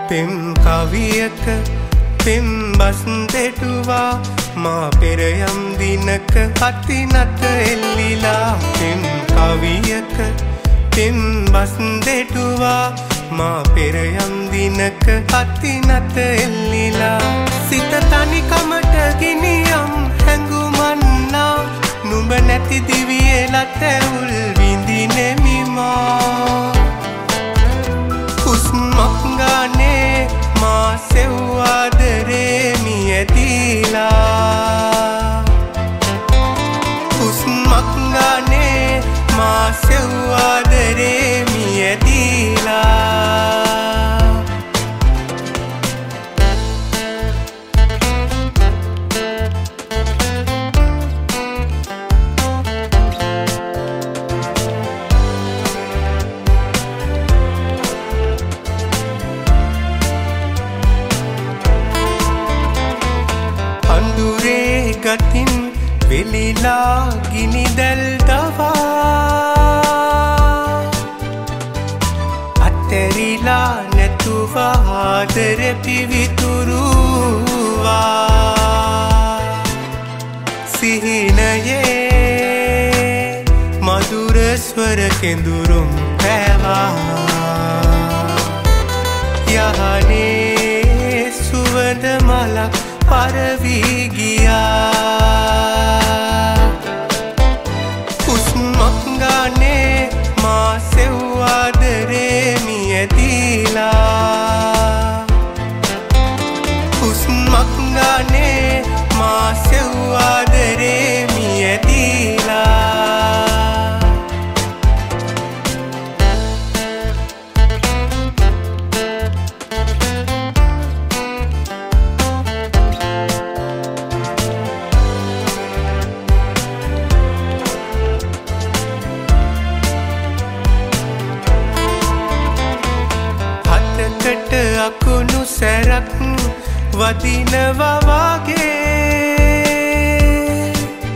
පෙම් කවියක පෙම් බස් දෙටුවා මා පෙර යම් දිනක අති නැත එල්ලිලා පෙම් කවියක පෙම් බස් දෙටුවා මා පෙර යම් දිනක අති නැත එල්ලිලා සිත තනිකමට ගිනියම් හැඟුමන්නා නුඹ නැති දිවියේ ලතැවුල් විඳිනෙමි මා හුස්මක් ගානේ මා සෙව්වාදරේ මියදීලා හුස්මක් ගානේ මා සෙව්වාදරේ මියදීලා ගතින් වෙලිලා ගිනි දැල් දවා අතරිලා නැතුව ආදර පිවිතුරුවා සිහිනයේ මధుර ස්වර කෙඳුරුම් පැවා යහනේ සුවඳ මලක් පරවී ගියා හුස්මක් ගානේ මා සෙව්වාදරේ මියදීලා හුස්මක් ගානේ මා සෙව්වාදරේ මියදීලා අකුණු සැරක් වදිනවා වගේ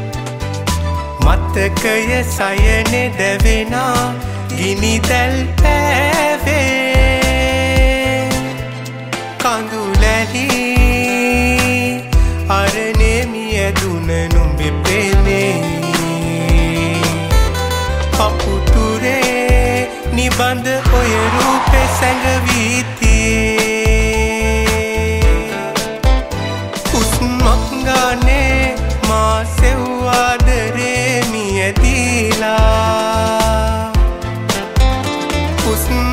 මතකය සයනේ දැවෙනා ගිනි දැල් පැවේ කඳුලැලි අරනේ මියදුන නුඹේ ප්‍රේමේ අපුතුරේ නිබඳ ඔය රූපේ සැඟවී හුස්මක් ගානේ මා සෙව්වාදරේ මියදීලා